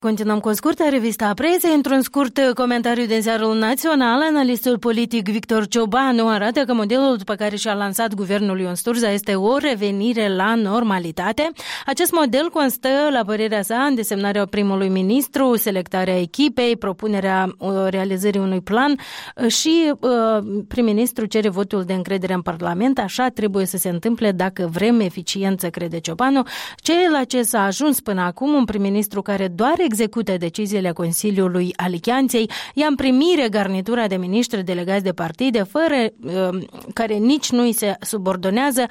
Continuăm cu o scurtă revistă a presei. Într-un scurt comentariu din Ziarul Național, analistul politic Victor Ciobanu arată că modelul după care și-a lansat guvernul Ion Sturza este o revenire la normalitate. Acest model constă, la părerea sa, în desemnarea primului ministru, selectarea echipei, propunerea realizării unui plan și prim-ministru cere votul de încredere în Parlament. Așa trebuie să se întâmple dacă vrem eficiență, crede Ciobanu. La ce s-a ajuns până acum, un prim-ministru care doar execută deciziile Consiliului Alianței, ia în primire garnitura de miniștri delegați de partide, fără care nici nu îi se subordonează,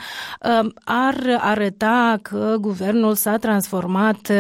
ar arăta că guvernul s-a transformat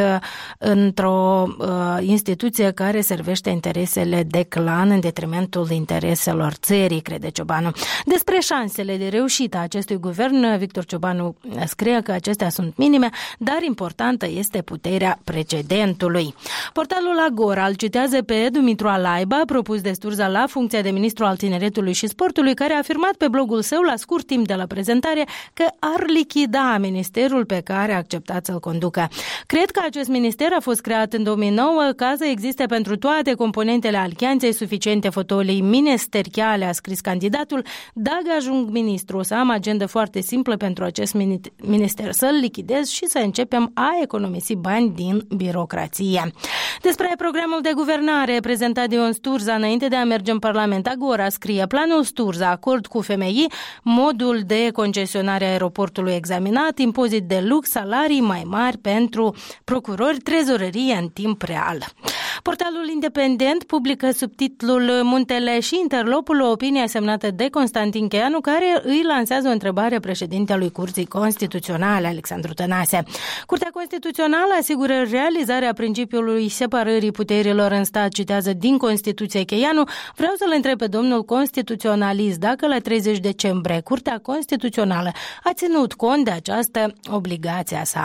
într-o instituție care servește interesele de clan în detrimentul intereselor țării, crede Ciobanu. Despre șansele de reușită a acestui guvern, Victor Ciobanu scrie că acestea sunt minime, dar importantă este puterea precedentului. Portalul Agora îl citează pe Dumitru Alaiba, propus de Sturza la funcția de ministru al tineretului și sportului, care a afirmat pe blogul său la scurt timp de la prezentare că ar lichida ministerul pe care a acceptat să-l conducă. Cred că acest minister a fost creat în 2009 ca să existe pentru toate componentele alianței suficiente fotolii ministeriale, a scris candidatul. Dacă ajung ministru, o să am agendă foarte simplă pentru acest minister, să-l lichidez și să începem a economisi bani din birocrație. Despre programul de guvernare prezentat de Ion Sturza înainte de a merge în Parlament, Agora scrie: planul Sturza, acord cu FMI, modul de concesionare a aeroportului examinat, impozit de lux, salarii mai mari pentru procurori, trezorerie în timp real. Portalul Independent publică subtitlul Muntele și Interlopul, o opinie semnată de Constantin Cheanu, care îi lansează o întrebare președintelui Curții Constituționale, Alexandru Tănase. Curtea Constituțională asigură realizarea principiului separării puterilor în stat, citează din Constituție Cheanu. Vreau să-l întreb pe domnul constituționalist dacă la 30 decembrie Curtea Constituțională a ținut cont de această obligație a sa.